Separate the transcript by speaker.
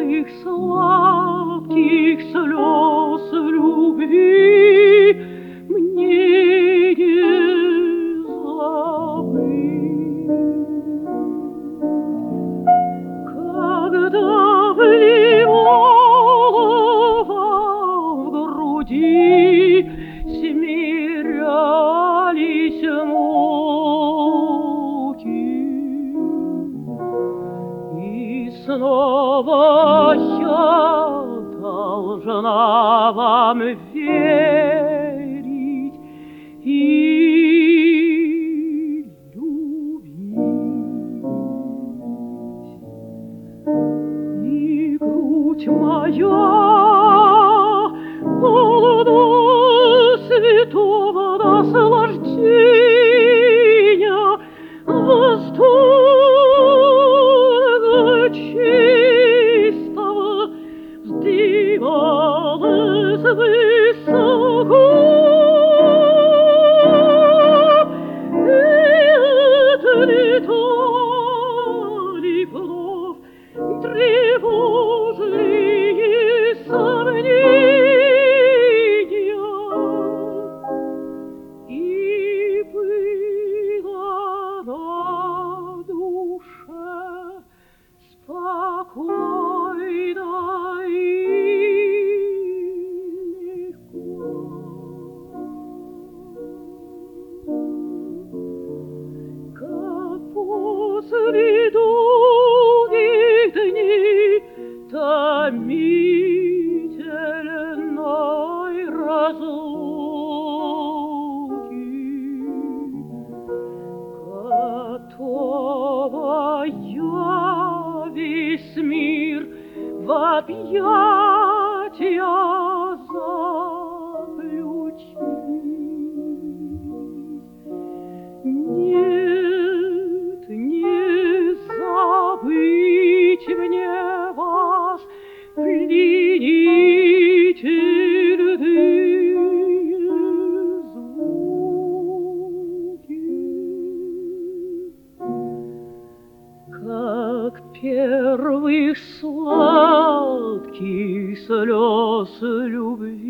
Speaker 1: первых сладких слез любви мне не забыть. Когда вливала в груди смирялись муки, и снова я должна вам верить и любить. И грудь моя полна святого наслаждения, восторга чистого вздымалась высоко. Это летали вновь тревожные сомнения, и было на душе спокойно и легко. Как после долгих дней томительной разлуки, готова весь мир в объятия заключить. Нет, не забыть мне вас, пленительные звуки. Как первых сладких слез любви